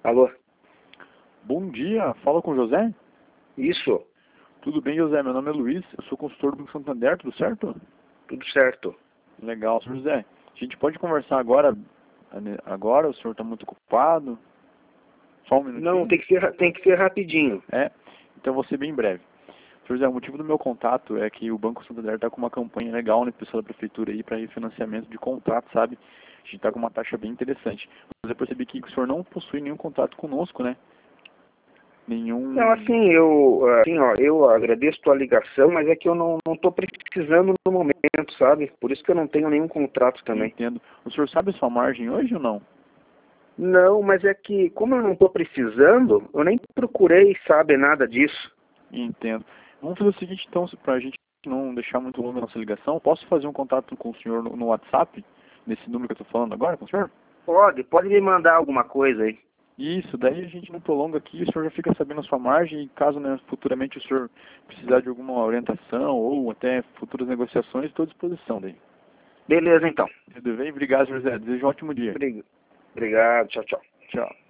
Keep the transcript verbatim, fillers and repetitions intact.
Alô? Bom dia, fala com o José? Isso, Tudo bem, José? Meu nome é Luiz, eu sou consultor do Banco Santander, tudo certo? tudo certo. Legal, senhor José. A gente pode conversar agora? Agora, o senhor está muito ocupado? Só um minutinho? Não, tem que ser, tem que ser rapidinho. É, então vou ser bem breve. Senhor José, o motivo do meu contato é que o Banco Santander está com uma campanha legal na pessoa da prefeitura aí para refinanciamento de contrato, sabe? A gente está com uma taxa bem interessante. Mas eu percebi que o senhor não possui nenhum contato conosco, né? Nenhum... Não, assim, eu, assim, ó, eu agradeço tua ligação, mas é que eu não, não tô precisando no momento, sabe? Por isso que eu não tenho nenhum contrato também. Entendo. O senhor sabe a sua margem hoje ou não? Não, mas é que, como eu não tô precisando, eu nem procurei saber nada disso. Entendo. Vamos fazer o seguinte, então, para a gente não deixar muito longa a nossa ligação, posso fazer um contato com o senhor no, no WhatsApp, nesse número que eu estou falando agora com o senhor? Pode, pode me mandar alguma coisa aí. Isso, daí a gente não prolonga aqui, o senhor já fica sabendo a sua margem e caso, né, futuramente o senhor precisar de alguma orientação ou até futuras negociações, estou à disposição daí. Beleza, então. Tudo bem? Obrigado, José. Desejo um ótimo dia. Obrigado, tchau, tchau. Tchau.